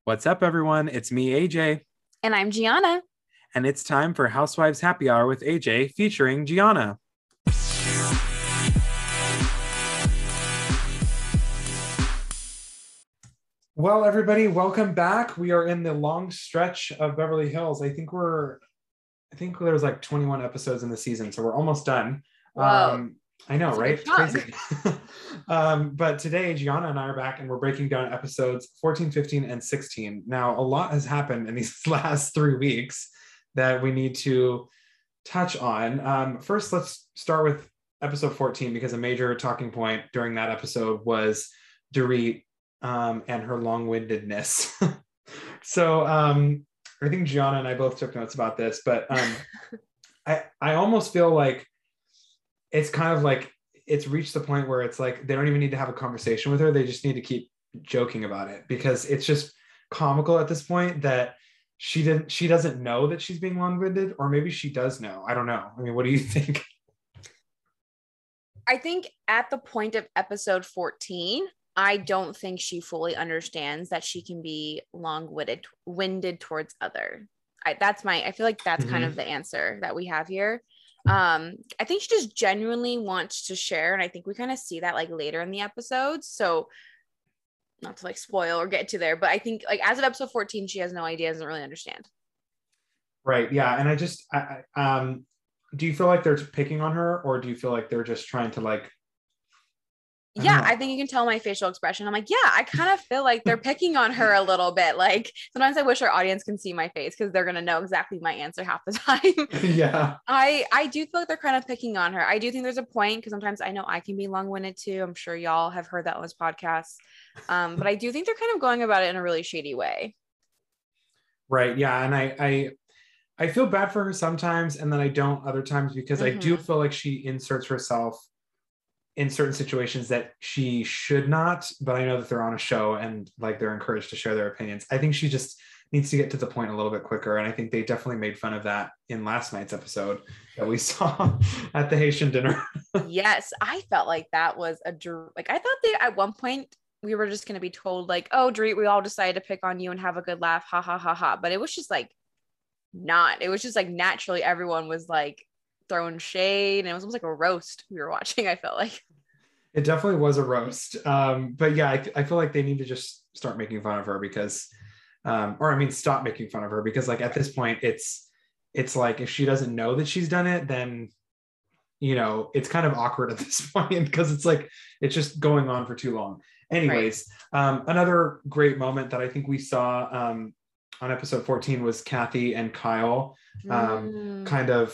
What's up, everyone? It's me, AJ, And I'm Gianna. and it's time for Housewives Happy Hour with AJ featuring Gianna. Well, everybody, welcome back. We are in the long stretch of Beverly Hills. I think there's like 21 episodes in the season, so we're almost done. Whoa, I know, that's a right? good It's chunk. crazy. But today, Gianna and I are back and we're breaking down episodes 14, 15, and 16. Now, a lot has happened in these last 3 weeks that we need to touch on. First, let's start with episode 14 because a major talking point during that episode was Dorit and her long-windedness. So I think Gianna and I both took notes about this, but I almost feel like it's kind of like it's reached the point where it's like they don't even need to have a conversation with her. They just need to keep joking about it because it's just comical at this point that she doesn't know that she's being long-winded, or maybe she does know. I don't know. I mean, what do you think? I think at the point of episode 14, I don't think she fully understands that she can be long-winded winded towards other. I feel like that's kind Mm-hmm. of the answer that we have here. I think she just genuinely wants to share, and I think we kind of see that like later in the episodes. So not to like spoil or get to there, but I think like as of episode 14, she has no idea, doesn't really understand. Right. Yeah. And do you feel like they're picking on her, or do you feel like they're just trying to like, I don't Yeah, I know. think you can tell my facial expression. I'm like, yeah, I kind of feel like they're picking on her a little bit. Like sometimes I wish our audience can see my face because they're gonna know exactly my answer half the time. Yeah. I do feel like they're kind of picking on her. I do think there's a point because sometimes I know I can be long-winded too. I'm sure y'all have heard that on this podcast. But I do think they're kind of going about it in a really shady way. Right. Yeah. And I feel bad for her sometimes, and then I don't other times because I do Mm-hmm. feel like she inserts herself in certain situations that she should not, but I know that they're on a show and like they're encouraged to share their opinions. I think she just needs to get to the point a little bit quicker. And I think they definitely made fun of that in last night's episode that we saw at the Haitian dinner. Yes, I felt like that was like I thought they at one point we were just gonna be told like, oh, Dorit, we all decided to pick on you and have a good laugh, ha ha ha ha. But it was just like not. It was just like naturally everyone was like throwing shade, and it was almost like a roast we were watching. I felt like. It definitely was a roast. But yeah, I feel like they need to just start making fun of her because, or I mean, stop making fun of her because like at this point, it's like if she doesn't know that she's done it, then it's kind of awkward at this point because it's like it's just going on for too long. Right. Anyways, another great moment that I think we saw on episode 14 was Kathy and Kyle Mm. kind of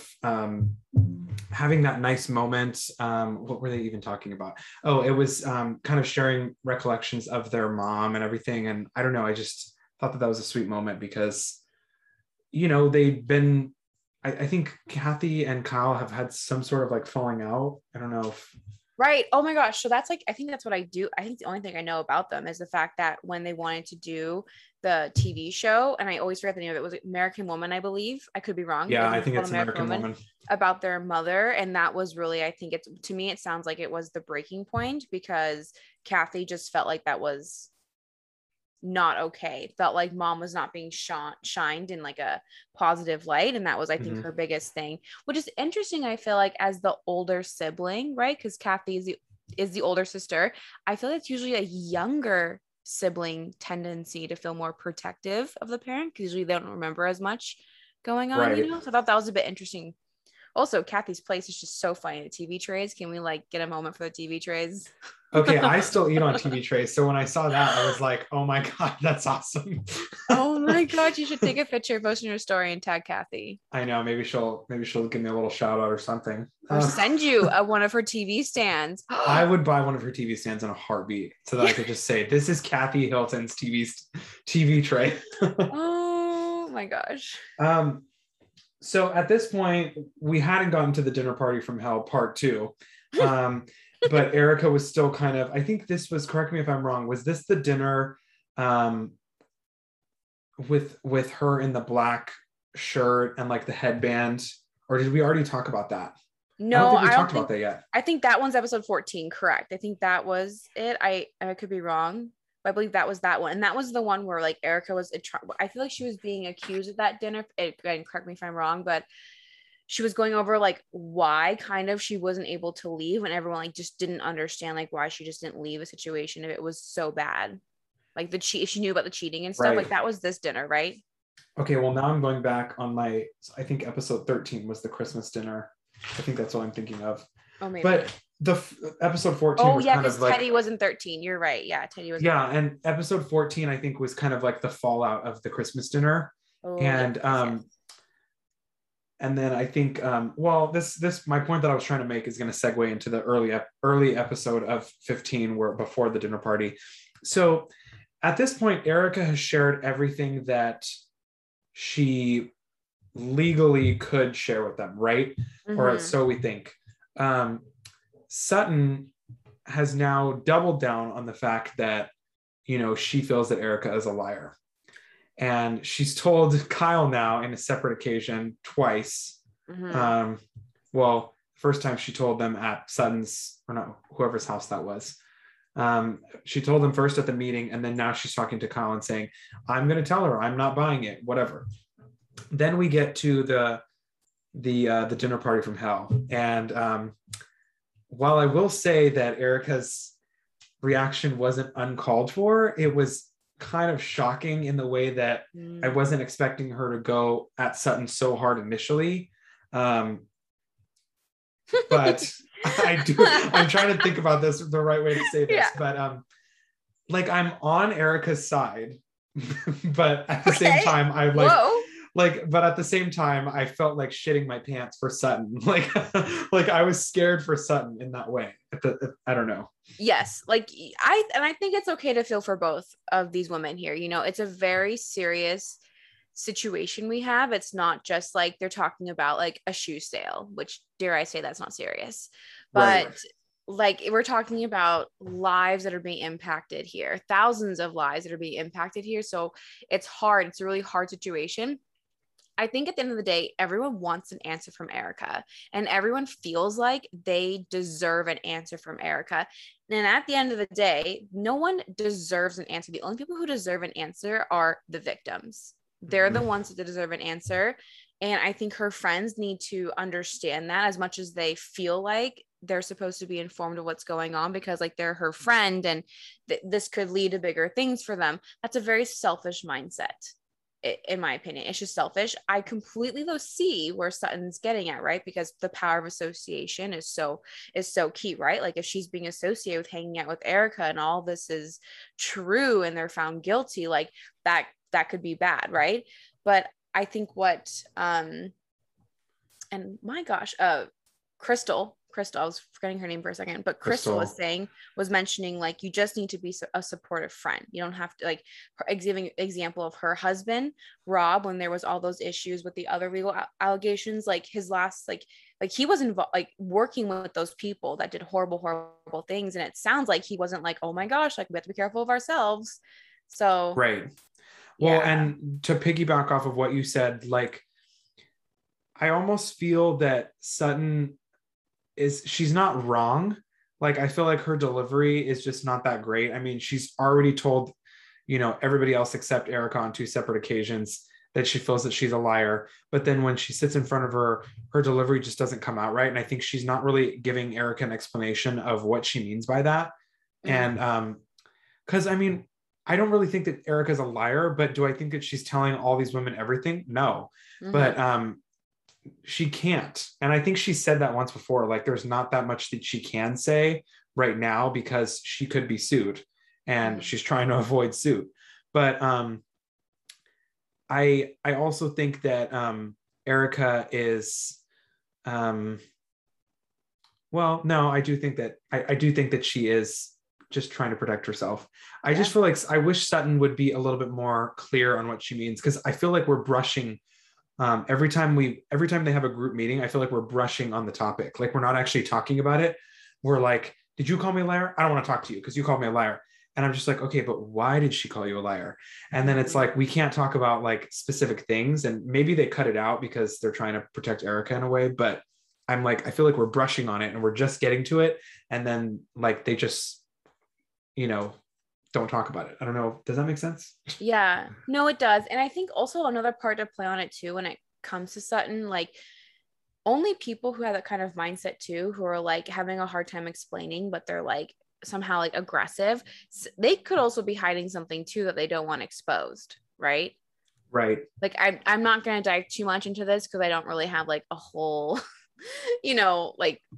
having that nice moment. What were they even talking about? Oh, it was kind of sharing recollections of their mom and everything. And I don't know, I just thought that was a sweet moment because, they've been, I think Kathy and Kyle have had some sort of like falling out. I don't know if, Right. Oh my gosh. So that's like, I think that's what I do. I think the only thing I know about them is the fact that when they wanted to do the TV show, and I always forget the name of it, was it American Woman, I believe. I could be wrong. I yeah, I think it's think called it's American American Woman Woman. about their mother. And that was really, I think it's to me, it sounds like it was the breaking point because Kathy just felt like that was not okay. Felt like mom was not being shined in like a positive light. And that was, I think, Mhm. her biggest thing, which is interesting. I feel like as the older sibling, right? Because Kathy is the older sister. I feel like it's usually a younger sibling tendency to feel more protective of the parent because usually they don't remember as much going on, Right. So I thought that was a bit interesting. Also, Kathy's place is just so funny. The TV trays. Can we like get a moment for the TV trays? Okay, I still eat on TV trays. So when I saw that, I was like, oh my God, that's awesome. Oh my God, you should take a picture, post in your story, and tag Kathy. I know, maybe she'll give me a little shout out or something. Or send you one of her TV stands. I would buy one of her TV stands in a heartbeat so that I Yeah. could just say, this is Kathy Hilton's TV tray. Oh my gosh. um, so at this point, we hadn't gotten to the dinner party from hell part two. Um, but Erica was still kind of, I think this was, correct me if I'm wrong, was this the dinner um, with her in the black shirt and like the headband? Or did we already talk about that? I don't No, think we I don't talked about think that yet. I think that one's episode 14, correct. I think that was it. I could be wrong, I believe that was that one. And that was the one where like Erica was, I feel like she was being accused at that dinner. And correct me if I'm wrong, but she was going over like why kind of she wasn't able to leave, and everyone like just didn't understand like why she just didn't leave a situation if it was so bad. Like she knew about the cheating and stuff. Right. Like that was this dinner, right? Okay, well now I'm going back on my, I think episode 13 was the Christmas dinner. I think that's what I'm thinking of. Oh, maybe. But the episode 14 oh was yeah, kind because of like, Teddy wasn't 13. You're right. Yeah, Teddy was. yeah, and episode 14 I think was kind of like the fallout of the Christmas dinner. Oh, And yes. and then I think well, this my point that I was trying to make is going to segue into the early episode of 15, where before the dinner party. So at this point, Erica has shared everything that she legally could share with them, right? Mm-hmm. Or so we think. Sutton has now doubled down on the fact that, you know, she feels that Erica is a liar. And she's told Kyle now in a separate occasion twice. Mm-hmm. Well, first time she told them at Sutton's, or not, whoever's house that was. She told them first at the meeting, and then now she's talking to Kyle and saying, I'm going to tell her I'm not buying it, whatever. Then we get to the dinner party from hell. And while I will say that Erica's reaction wasn't uncalled for, it was kind of shocking in the way that I wasn't expecting her to go at Sutton so hard initially. But I'm trying to think about this, the right way to say this, but like I'm on Erica's side, but at the same time, I'm but at the same time, I felt like shitting my pants for Sutton. Like I was scared for Sutton in that way. I don't know. Yes. Like I think it's okay to feel for both of these women here. You know, it's a very serious situation we have. It's not just like they're talking about like a shoe sale, which dare I say that's not serious, but right. Like we're talking about lives that are being impacted here, thousands of lives that are being impacted here. So it's hard. It's a really hard situation. I think at the end of the day, everyone wants an answer from Erica, and everyone feels like they deserve an answer from Erica. And at the end of the day, no one deserves an answer. The only people who deserve an answer are the victims. They're the ones that deserve an answer. And I think her friends need to understand that as much as they feel like they're supposed to be informed of what's going on, because like they're her friend and this could lead to bigger things for them. That's a very selfish mindset. In my opinion, it's just selfish. I completely though see where Sutton's getting at, right? Because the power of association is so key, right? Like if she's being associated with hanging out with Erica and all this is true and they're found guilty, like that could be bad, right? But I think what and my gosh, Crystal, I was forgetting her name for a second, but Crystal was mentioning like you just need to be a supportive friend. You don't have to, like, giving example of her husband Rob, when there was all those issues with the other legal allegations, like his last like he was involved, like working with those people that did horrible things, and it sounds like he wasn't like, oh my gosh, like we have to be careful of ourselves. So right. Well, and to piggyback off of what you said, like I almost feel that Sutton she's not wrong. Like I feel like her delivery is just not that great. I mean, she's already told, you know, everybody else except Erica on 2 separate occasions that she feels that she's a liar. But then when she sits in front of her delivery just doesn't come out right. And I think she's not really giving Erica an explanation of what she means by that. Mm-hmm. And because I mean, I don't really think that Erica's a liar, but do I think that she's telling all these women everything? No. Mm-hmm. But she can't. And I think she said that once before, like there's not that much that she can say right now because she could be sued and she's trying to avoid suit. But I also think that Erica is well, no, I do think that she is just trying to protect herself. I just feel like I wish Sutton would be a little bit more clear on what she means, because I feel like we're brushing every time they have a group meeting, I feel like we're brushing on the topic. Like we're not actually talking about it. We're like, did you call me a liar? I don't want to talk to you because you called me a liar. And I'm just like, okay, but why did she call you a liar? And then it's like, we can't talk about like specific things, and maybe they cut it out because they're trying to protect Erica in a way. But I'm like, I feel like we're brushing on it and we're just getting to it. And then like, they just, you know, don't talk about it. I don't know. Does that make sense? Yeah, no, it does. And I think also another part to play on it too, when it comes to Sutton, like only people who have that kind of mindset too, who are like having a hard time explaining, but they're like somehow like aggressive, they could also be hiding something too that they don't want exposed, right? Right. Like I'm not going to dive too much into this because I don't really have like a whole, you know,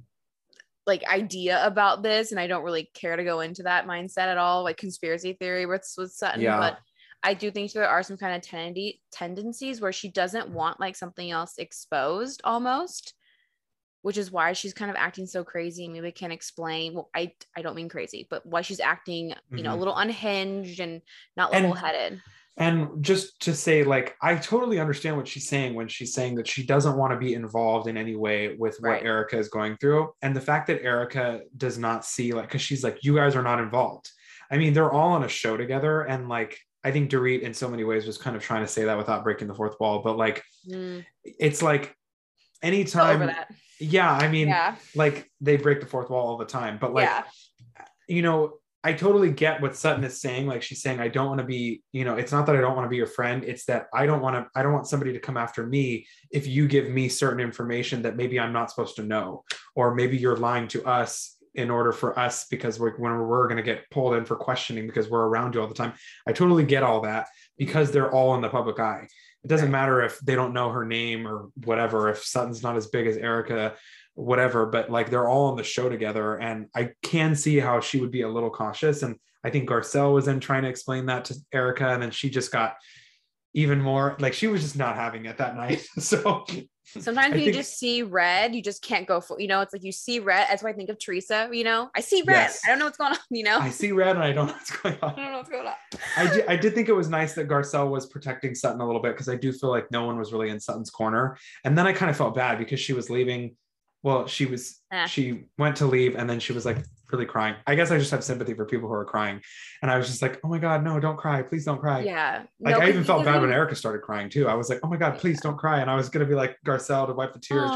like idea about this, and I don't really care to go into that mindset at all, like conspiracy theory with Sutton. Yeah. But I do think there are some kind of tendencies where she doesn't want like something else exposed almost, which is why she's kind of acting so crazy. Maybe I can't explain. Well, I don't mean crazy, but why she's acting, you know, a little unhinged and not level-headed. And just to say, like, I totally understand what she's saying when she's saying that she doesn't want to be involved in any way with what Erica is going through. And the fact that Erica does not see, like, because she's like, you guys are not involved. I mean, they're all on a show together. And like, I think Dorit in so many ways was kind of trying to say that without breaking the fourth wall. But like, it's like anytime. Yeah. I mean, like they break the fourth wall all the time. But like, you know, I totally get what Sutton is saying. Like she's saying, I don't want to be, you know, it's not that I don't want to be your friend. It's that I don't want somebody to come after me if you give me certain information that maybe I'm not supposed to know, or maybe you're lying to us in order for us, because we're going to get pulled in for questioning because we're around you all the time. I totally get all that because they're all in the public eye. It doesn't matter if they don't know her name or whatever, if Sutton's not as big as Erica, whatever, but like they're all on the show together, and I can see how she would be a little cautious. And I think Garcelle was then trying to explain that to Erica, and then she just got even more like she was just not having it that night. So sometimes when you just see red, you just can't go for, you know, it's like you see red. That's why I think of Teresa, you know, I see red. Yes. I don't know what's going on, you know. I see red and I don't know what's going on. I don't know what's going on. I did think it was nice that Garcelle was protecting Sutton a little bit, because I do feel like no one was really in Sutton's corner. And then I kind of felt bad because she was leaving. Well, she went to leave, and then she was like really crying. I guess I just have sympathy for people who are crying. And I was just like, oh my God, no, don't cry. Please don't cry. Yeah. Like I even felt bad when Erica started crying too. I was like, oh my God, please don't cry. And I was going to be like Garcelle to wipe the tears.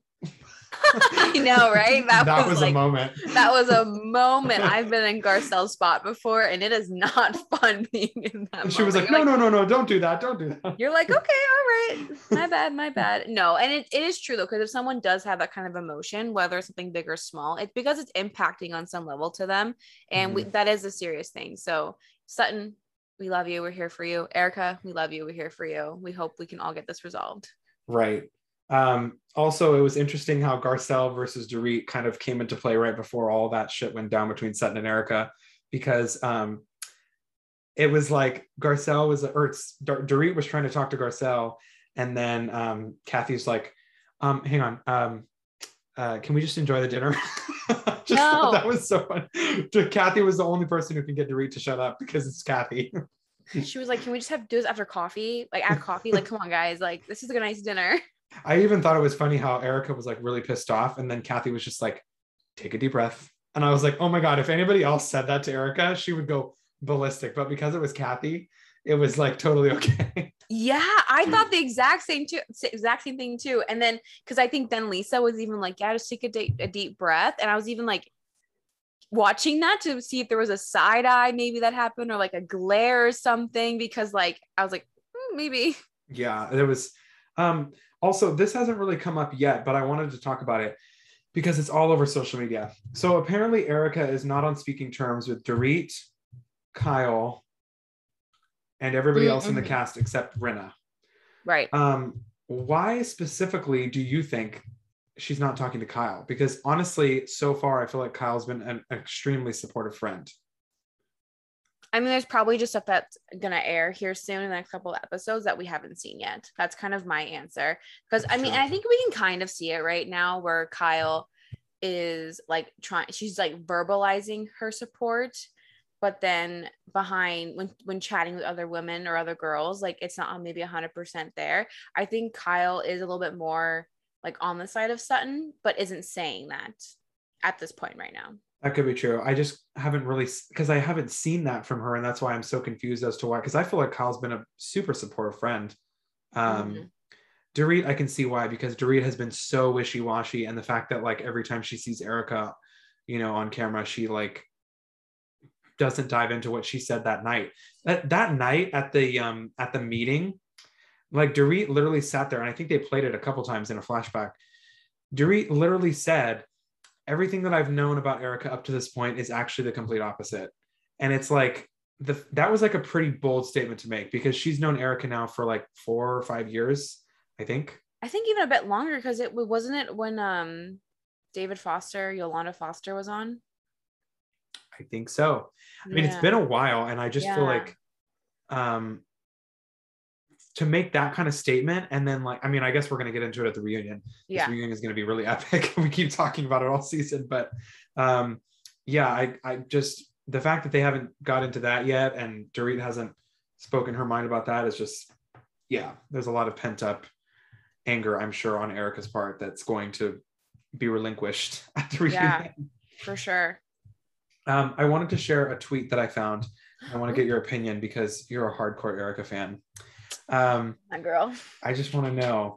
I know, right? That was like, a moment. That was a moment. I've been in Garcelle's spot before, and it is not fun being in that moment. She was like, no, don't do that. Don't do that. You're like, okay, all right. My bad. No, and it is true though, because if someone does have that kind of emotion, whether it's something big or small, it's because it's impacting on some level to them. And that is a serious thing. So Sutton, we love you. We're here for you. Erica, we love you. We're here for you. We hope we can all get this resolved. Right. Also, it was interesting how Garcelle versus Dorit kind of came into play right before all that shit went down between Sutton and Erica, because it was like Dorit was trying to talk to Garcelle, and then Kathy's like, hang on, can we just enjoy the dinner? That was so fun. Kathy was the only person who can get Dorit to shut up, because it's Kathy. She was like, can we just do this after coffee? Like at coffee, like, come on guys, like this is a nice dinner. I even thought it was funny how Erica was like really pissed off, and then Kathy was just like, take a deep breath. And I was like, oh my God, if anybody else said that to Erica, she would go ballistic. But because it was Kathy, it was like totally okay. Yeah, I thought the exact same thing too. And then because I think then Lisa was even like, yeah, just take a deep breath. And I was even like watching that to see if there was a side eye maybe that happened, or like a glare or something, because like I was like, maybe. Yeah, there was also, this hasn't really come up yet, but I wanted to talk about it because it's all over social media. So apparently Erica is not on speaking terms with Dorit, Kyle, and everybody else in the cast except Rinna. Right. Why specifically do you think she's not talking to Kyle? Because honestly, so far, I feel like Kyle's been an extremely supportive friend. I mean, there's probably just stuff that's going to air here soon in the next couple of episodes that we haven't seen yet. That's kind of my answer. Because I mean, I think we can kind of see it right now where Kyle is like she's like verbalizing her support, but then behind when chatting with other women or other girls, like it's not maybe 100% there. I think Kyle is a little bit more like on the side of Sutton, but isn't saying that at this point right now. That could be true. I just haven't really, because I haven't seen that from her. And that's why I'm so confused as to why, because I feel like Kyle's been a super supportive friend. Dorit, I can see why, because Dorit has been so wishy-washy. And the fact that like every time she sees Erica, you know, on camera, she like doesn't dive into what she said that night. That night at the meeting, like Dorit literally sat there, and I think they played it a couple times in a flashback. Dorit literally said, everything that I've known about Erica up to this point is actually the complete opposite. And it's like, that was like a pretty bold statement to make, because she's known Erica now for like 4 or 5 years, I think. I think even a bit longer, because it wasn't it when David Foster, Yolanda Foster was on. I think so. I mean, it's been a while, and I just feel like to make that kind of statement, and then like, I mean, I guess we're going to get into it at the reunion. This reunion is going to be really epic. We keep talking about it all season, but I just, the fact that they haven't got into that yet, and Dorit hasn't spoken her mind about that, is just, there's a lot of pent up anger, I'm sure, on Erica's part that's going to be relinquished at the reunion. Yeah, for sure. I wanted to share a tweet that I found. I want to get your opinion, because you're a hardcore Erica fan. My girl. I just want to know.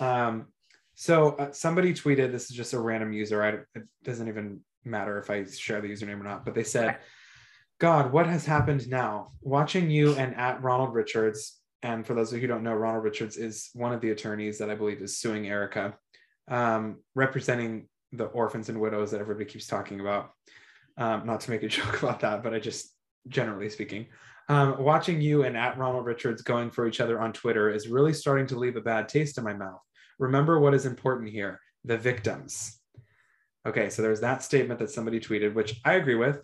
So somebody tweeted, this is just a random user. It doesn't even matter if I share the username or not, but they said, God, what has happened now? Watching you and at Ronald Richards. And for those of you who don't know, Ronald Richards is one of the attorneys that I believe is suing Erica, representing the orphans and widows that everybody keeps talking about. Not to make a joke about that, but I just, generally speaking, watching you and at Ronald Richards going for each other on Twitter is really starting to leave a bad taste in my mouth. Remember what is important here, the victims. Okay, so there's that statement that somebody tweeted, which I agree with.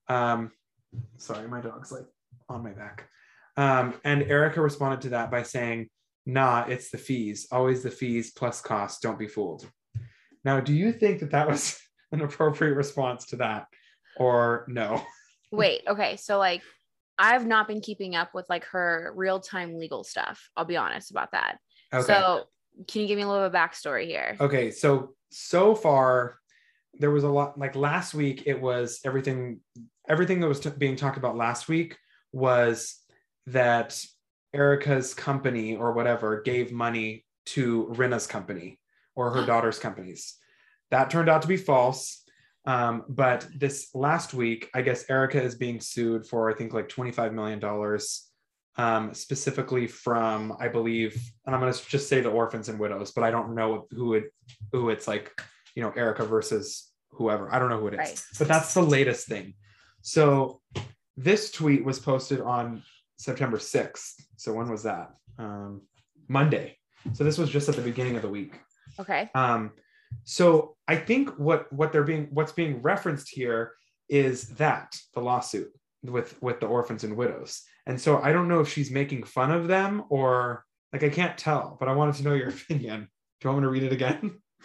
Sorry, my dog's like on my back. And Erica responded to that by saying, nah, it's the fees, always the fees plus costs, don't be fooled. Now, do you think that that was an appropriate response to that, or no? Wait, okay, so like, I've not been keeping up with like her real-time legal stuff. I'll be honest about that. Okay. So can you give me a little bit of backstory here? Okay, so far there was a lot. Like last week, it was everything that was being talked about last week was that Erica's company or whatever gave money to Rinna's company or her daughter's companies. That turned out to be false. But this last week, I guess Erica is being sued for, I think, like $25 million, specifically from, I believe, and I'm going to just say the orphans and widows, but I don't know who it's like, you know, Erica versus whoever. I don't know who it is, right. But that's the latest thing. So this tweet was posted on September 6th. So when was that? Monday. So this was just at the beginning of the week. Okay. So I think what's being referenced here is that the lawsuit with the orphans and widows. And so I don't know if she's making fun of them or like, I can't tell, but I wanted to know your opinion. Do you want me to read it again?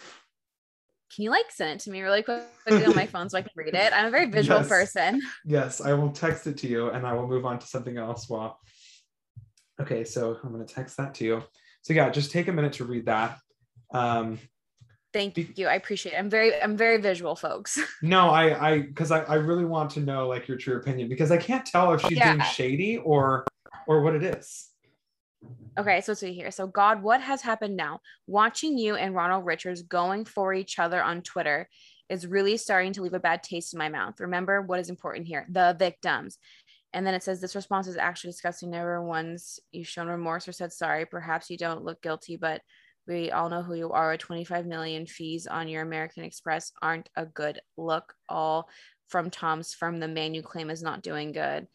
Can you like send it to me really quickly on my phone so I can read it? I'm a very visual person. Yes, I will text it to you and I will move on to something else. Okay, so I'm going to text that to you. So yeah, just take a minute to read that. Thank you. I appreciate it. I'm very visual, folks. No, because I really want to know like your true opinion, because I can't tell if she's being shady or what it is. Okay, so let's see here. So God, what has happened now? Watching you and Ronald Richards going for each other on Twitter is really starting to leave a bad taste in my mouth. Remember what is important here, the victims. And then it says this response is actually disgusting. Never once you've shown remorse or said sorry. Perhaps you don't look guilty, but we all know who you are. 25 million fees on your American Express aren't a good look. All from Tom's firm. The man you claim is not doing good.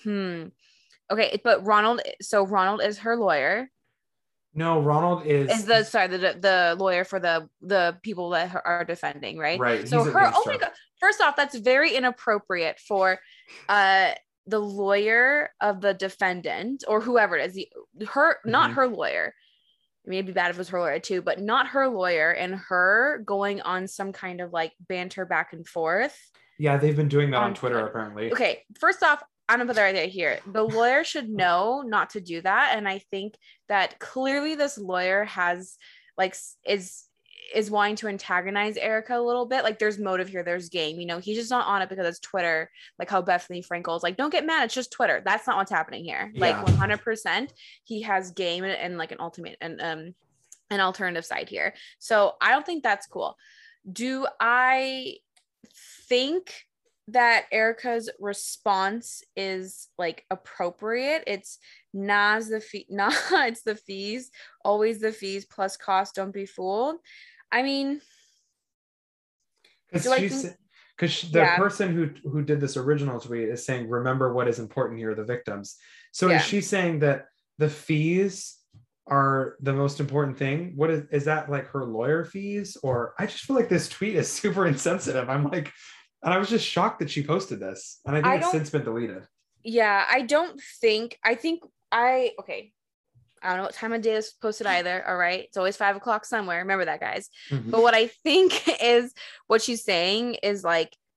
Okay, but Ronald is her lawyer. No, Ronald is the lawyer for the people that are defending, right? Right. So her, oh my God. First off, that's very inappropriate for the lawyer of the defendant or whoever it is, not her lawyer. I mean, it'd be bad if it was her lawyer too, but not her lawyer, and her going on some kind of like banter back and forth. Yeah, they've been doing that on Twitter apparently. Okay, first off, I'm gonna put that right here. The lawyer should know not to do that, and I think that clearly this lawyer has like is wanting to antagonize Erica a little bit. Like there's motive here, there's game. You know, he's just not on it because it's Twitter. Like how Bethany Frankel's like, don't get mad, it's just Twitter. That's not what's happening here. Like 100%, he has game and like an ultimate and an alternative side here. So I don't think that's cool. Do I think that Erica's response is like appropriate. It's Nas the fee, nah, it's the fees, always the fees plus cost. Don't be fooled. I mean, Because do I think? the Yeah, person who did this original tweet is saying, remember what is important here, the victims. So is yeah. she saying that the fees are the most important thing? What is that, like her lawyer fees? Or I just feel like this tweet is super insensitive. I'm like, and I was just shocked that she posted this. And I think I it's don't. since been deleted. Yeah, I don't think. I think I okay. I don't know what time of day is posted either. All right. It's always 5 o'clock somewhere. Remember that, guys. Mhm. But what I think is what she's saying is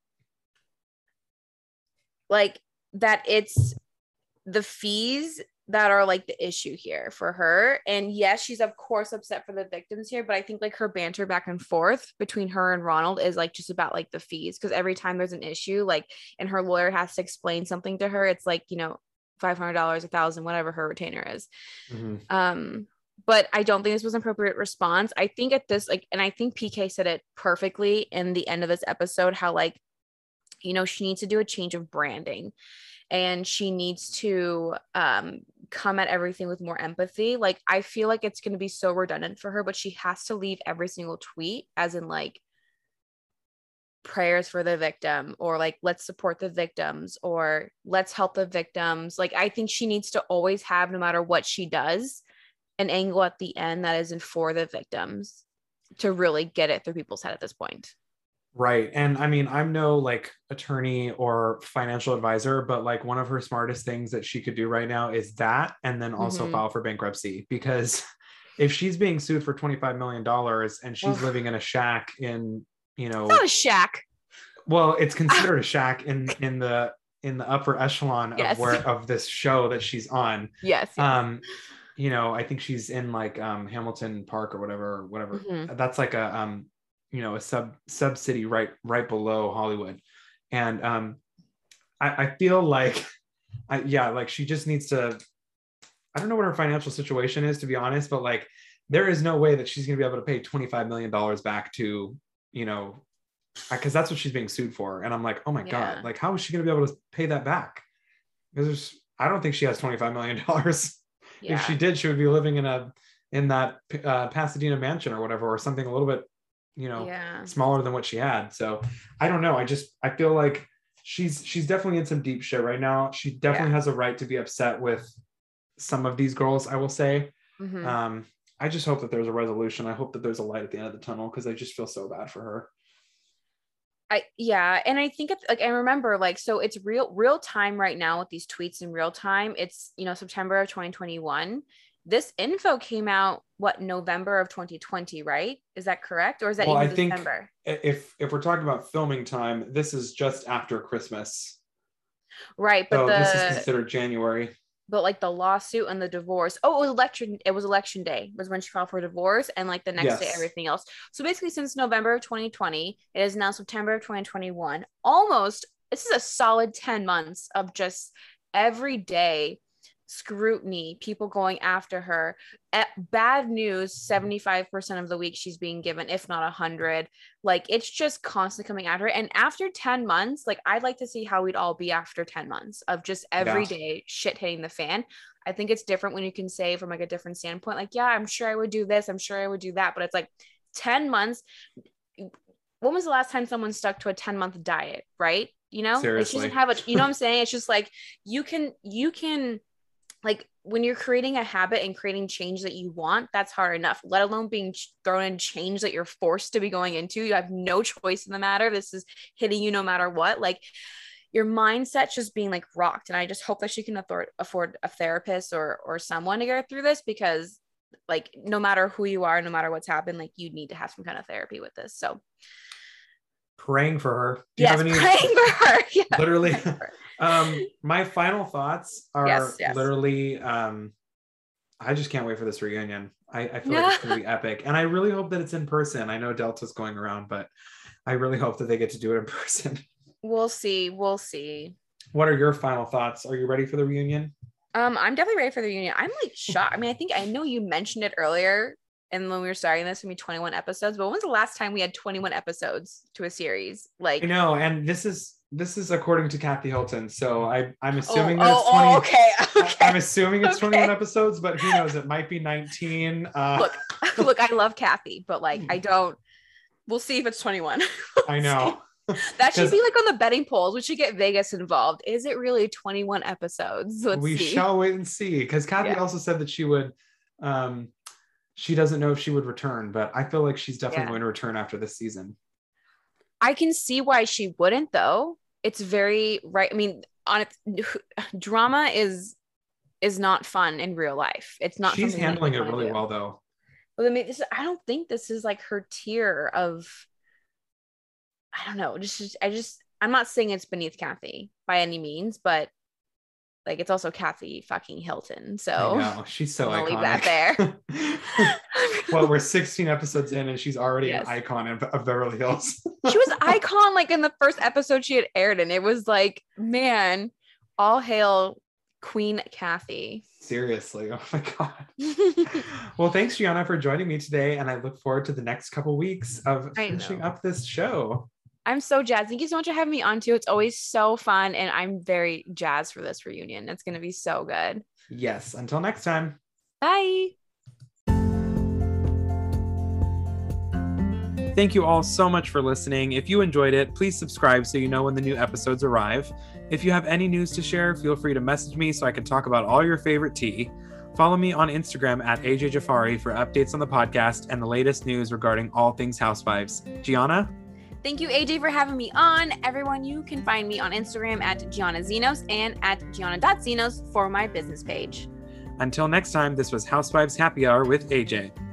like that it's the fees that are like the issue here for her. And yes, she's of course upset for the victims here, but I think like her banter back and forth between her and Ronald is like just about like the fees. Cause every time there's an issue, like, and her lawyer has to explain something to her, it's like, $500, 1,000, whatever her retainer is. Mhm. But I don't think this was an appropriate response. I think at this, like, and I think PK said it perfectly in the end of this episode, how like, she needs to do a change of branding and she needs to come at everything with more empathy. Like, I feel like it's going to be so redundant for her, but she has to leave every single tweet as in like prayers for the victim, or like let's support the victims, or let's help the victims. Like, I think she needs to always have, no matter what she does, an angle at the end that isn't for the victims, to really get it through people's head at this point. Right. And I mean, I'm no like attorney or financial advisor, but like one of her smartest things that she could do right now is that, and then also Mm-hmm. file for bankruptcy. Because if she's being sued for $25 million and she's living in a shack in, It's not a shack. well, it's considered a shack in the upper echelon Yes. of this show that she's on. Yes. I think she's in like Hamilton Park or whatever. Mm-hmm. That's like a a sub city right below Hollywood. And I feel like like she just needs to, I don't know what her financial situation is, to be honest, but like there is no way that she's going to be able to pay $25 million back to, because that's what she's being sued for. And I'm like, oh my God, like how is she going to be able to pay that back? Because I don't think she has $25 million. Yeah. If she did, she would be living in that Pasadena mansion or whatever, or something a little bit, smaller than what she had. So I don't know. I feel like she's definitely in some deep shit right now. She definitely has a right to be upset with some of these girls, I will say. Mm-hmm. I just hope that there's a resolution. I hope that there's a light at the end of the tunnel, because I just feel so bad for her. And I think it's like, I remember like, so it's real time right now with these tweets in real time. It's, September of 2021. This info came out November of 2020, right? Is that correct? Or is that Well, even I think December? if we're talking about filming time, this is just after Christmas. Right. So this is considered January. But like the lawsuit and the divorce. Oh, it was election day was when she filed for divorce, and like the next day everything else. So basically since November of 2020, it is now September of 2021. Almost, this is a solid 10 months of just every day scrutiny, people going after her. Bad news, 75% of the week she's being given, if not 100. Like, it's just constantly coming at her. And after 10 months, like, I'd like to see how we'd all be after 10 months of just every day shit hitting the fan. I think it's different when you can say from like a different standpoint, like, yeah, I'm sure I would do this, I'm sure I would do that. But it's like 10 months. When was the last time someone stuck to a 10-month diet, right? Seriously. Like, she doesn't have what I'm saying? It's just like you can like, when you're creating a habit and creating change that you want, that's hard enough, let alone being thrown in change that you're forced to be going into. You have no choice in the matter. This is hitting you no matter what. Like, your mindset just being like rocked. And I just hope that she can afford a therapist or someone to get through this, because like, no matter who you are, no matter what's happened, like, you need to have some kind of therapy with this. So praying for her. Praying for her. Yeah, literally. My final thoughts are literally, I just can't wait for this reunion. I feel like it's going to be epic, and I really hope that it's in person. I know Delta's going around, but I really hope that they get to do it in person. We'll see. What are your final thoughts? Are you ready for the reunion? I'm definitely ready for the reunion. I'm like shocked. I mean, I know you mentioned it earlier, and when we were starting this, we 21 episodes. But when was the last time we had 21 episodes to a series? Like, I know, and this is This is according to Kathy Hilton, so I'm assuming that it's 20. Okay. I'm assuming it's 21 episodes, but who knows? It might be 19. Look, I love Kathy, but like I don't. We'll see if it's 21. I know. That should be like on the betting polls. We should get Vegas involved. Is it really 21 episodes? We shall wait and see. Because Kathy also said that she would, she doesn't know if she would return, but I feel like she's definitely going to return after this season. I can see why she wouldn't, though. It's very right. I mean, drama is not fun in real life. It's not. She's handling it really well, though. But I mean, I don't think this is like her tier of. I don't know. I'm not saying it's beneath Kathy by any means, but like it's also Kathy fucking Hilton. So I know. She's so iconic. Leave that there. Well, we're 16 episodes in and she's already an icon of Beverly Hills. She was icon like in the first episode she had aired, and it was like, man, all hail Queen Kathy. Seriously. Oh my God. Well, thanks, Gianna, for joining me today. And I look forward to the next couple weeks of finishing up this show. I'm so jazzed. Thank you so much for having me on too. It's always so fun. And I'm very jazzed for this reunion. It's going to be so good. Yes. Until next time. Bye. Thank you all so much for listening. If you enjoyed it, please subscribe so you know when the new episodes arrive. If you have any news to share, feel free to message me so I can talk about all your favorite tea. Follow me on Instagram at AJ Jafari for updates on the podcast and the latest news regarding all things Housewives. Gianna? Thank you, AJ, for having me on. Everyone, you can find me on Instagram at Gianna Zenos and at Gianna.Zenos for my business page. Until next time, this was Housewives Happy Hour with AJ.